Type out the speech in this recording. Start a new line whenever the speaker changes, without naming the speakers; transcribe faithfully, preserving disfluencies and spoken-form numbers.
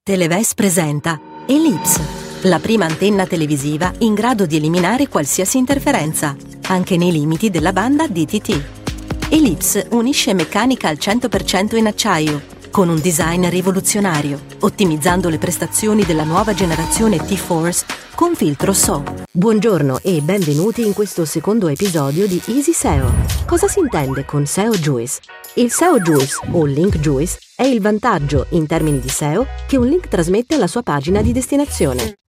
Televes presenta Ellipse, la prima antenna televisiva in grado di eliminare qualsiasi interferenza, anche nei limiti della banda D T T. Ellipse unisce meccanica al cento per cento in acciaio, con un design rivoluzionario, ottimizzando le prestazioni della nuova generazione T-Force con filtro S O.
Buongiorno e benvenuti in questo secondo episodio di Easy S E O. Cosa si intende con S E O Juice? Il S E O Juice o Link Juice è il vantaggio in termini di S E O che un link trasmette alla sua pagina di destinazione.